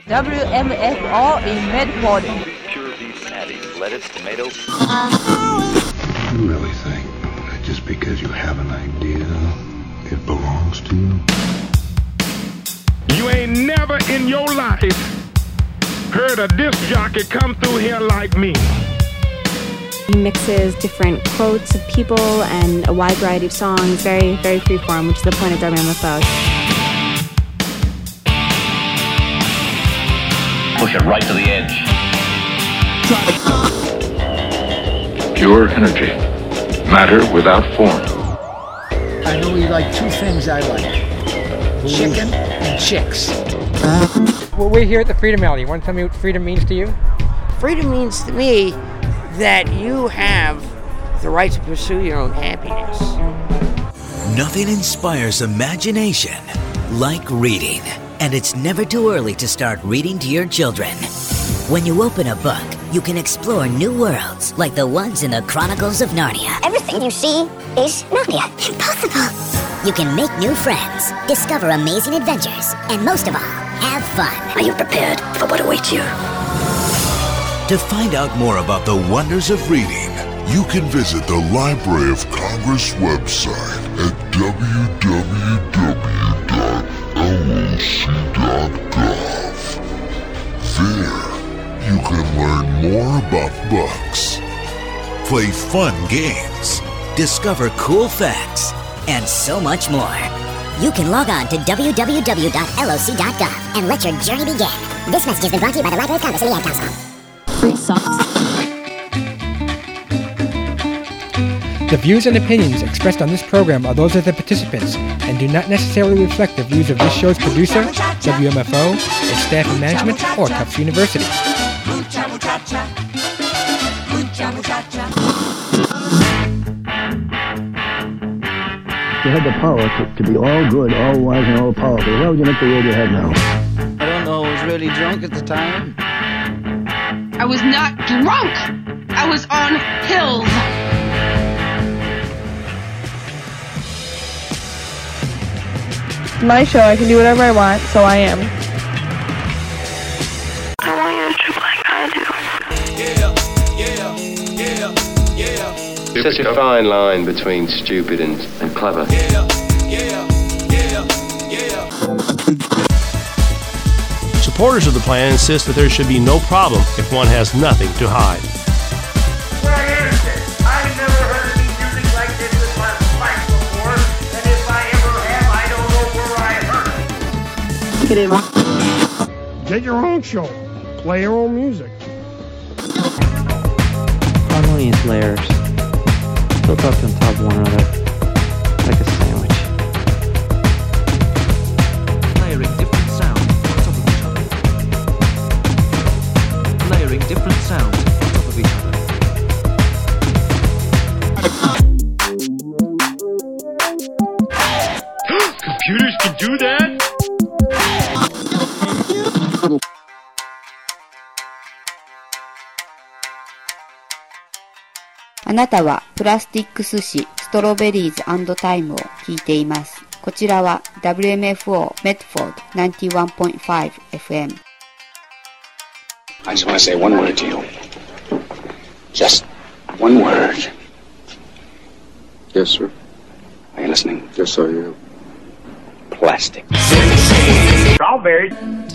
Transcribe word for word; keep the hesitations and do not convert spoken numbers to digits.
W M F O in Medford. Pure beef patties, lettuce, tomato. You really think that just because you have an idea, it belongs to you? You ain't never in your life heard a disc jockey come through here like me. He mixes different quotes of people and a wide variety of songs, very, very freeform, which is the point of W M F O. Push it right to the edge. Pure energy. Matter without form. I know you like two things I like. Chicken and chicks. Well, we're here at the Freedom Rally. You want to tell me what freedom means to you? Freedom means to me that you have the right to pursue your own happiness. Nothing inspires imagination like reading. And it's never too early to start reading to your children. When you open a book, you can explore new worlds like the ones in the Chronicles of Narnia. Everything you see is Narnia. Impossible. You can make new friends, discover amazing adventures, and most of all, have fun. Are you prepared for what awaits you? To find out more about the wonders of reading, you can visit the Library of Congress website at w w w dot l o c dot gov. There, you can learn more about books, play fun games, discover cool facts, and so much more. You can log on to w w w dot l o c dot gov and let your journey begin. This message has been brought to you by the Library of Congress and the Ad Council. Free socks. The views and opinions expressed on this program are those of the participants and do not necessarily reflect the views of this show's producer, W M F O, its staff and management, or Tufts University. You had the power to, to be all good, all wise, and all powerful. Why would you make the road you have now? I don't know. I was really drunk at the time. I was not drunk. I was on pills. It's my show. I can do whatever I want, so I am. I want you to trip like I do. Yeah, yeah, yeah, yeah. Such a fine line between stupid and, and clever. Yeah, yeah, yeah, yeah. Supporters of the plan insist that there should be no problem if one has nothing to hide. Where is it? I've never heard any music like this in my life before, and if I ever have, I don't know where I heard it. Get it. Get your own show. Play your own music. Harmonious layers. Built up on top of one another, like a sandwich. Layering different sounds on top of each other. Layering different sounds on top of each other. Computers can do that? あなたはプラスティック寿司ストロベリーズ&タイムを聞いています。こちらは ダブリューエムエフオー Medford ナインティワンポイントファイブ エフエム. I just want to say one word to you. Just one word. Yes, sir. Are you listening? Yes, I am. Plastic. Strawberries.